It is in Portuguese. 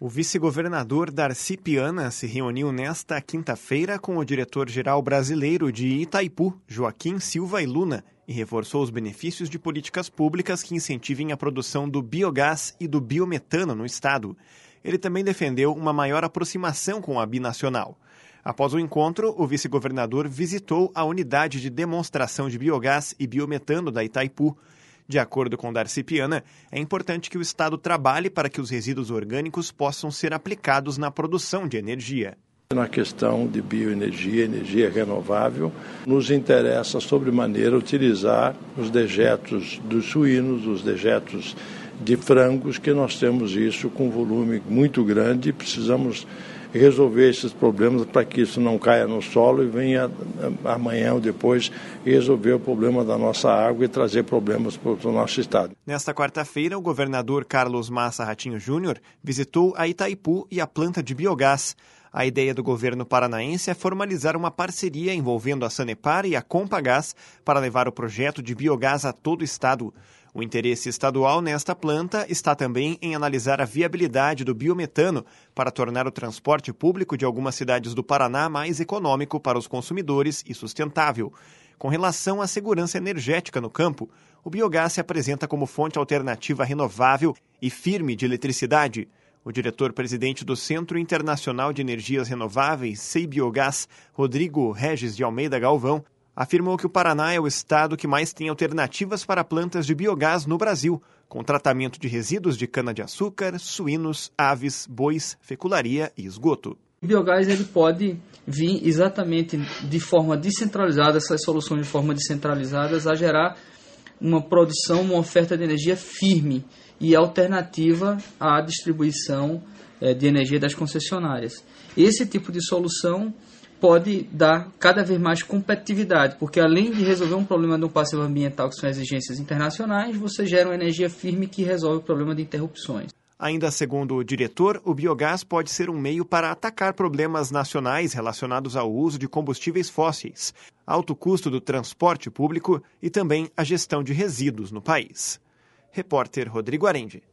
O vice-governador Darcy Piana se reuniu nesta quinta-feira com o diretor-geral brasileiro de Itaipu, Joaquim Silva e Luna, e reforçou os benefícios de políticas públicas que incentivem a produção do biogás e do biometano no estado. Ele também defendeu uma maior aproximação com a binacional. Após o encontro, o vice-governador visitou a unidade de demonstração de biogás e biometano da Itaipu. De acordo com Darcy Piana, é importante que o Estado trabalhe para que os resíduos orgânicos possam ser aplicados na produção de energia. Na questão de bioenergia, energia renovável, nos interessa sobremaneira utilizar os dejetos dos suínos, os dejetos de frangos, que nós temos isso com volume muito grande e precisamos resolver esses problemas para que isso não caia no solo e venha amanhã ou depois resolver o problema da nossa água e trazer problemas para o nosso estado. Nesta quarta-feira, o governador Carlos Massa Ratinho Júnior visitou a Itaipu e a planta de biogás. A ideia do governo paranaense é formalizar uma parceria envolvendo a Sanepar e a Compagás para levar o projeto de biogás a todo o estado. O interesse estadual nesta planta está também em analisar a viabilidade do biometano para tornar o transporte público de algumas cidades do Paraná mais econômico para os consumidores e sustentável. Com relação à segurança energética no campo, o biogás se apresenta como fonte alternativa renovável e firme de eletricidade. O diretor-presidente do Centro Internacional de Energias Renováveis, CEIBiogás, Rodrigo Regis de Almeida Galvão, afirmou que o Paraná é o estado que mais tem alternativas para plantas de biogás no Brasil, com tratamento de resíduos de cana-de-açúcar, suínos, aves, bois, fecularia e esgoto. O biogás ele pode vir exatamente de forma descentralizada, essas soluções de forma descentralizadas, a gerar uma produção, uma oferta de energia firme e alternativa à distribuição de energia das concessionárias. Esse tipo de solução pode dar cada vez mais competitividade, porque além de resolver um problema de um passivo ambiental, que são exigências internacionais, você gera uma energia firme que resolve o problema de interrupções. Ainda segundo o diretor, o biogás pode ser um meio para atacar problemas nacionais relacionados ao uso de combustíveis fósseis, alto custo do transporte público e também a gestão de resíduos no país. Repórter Rodrigo Arendi.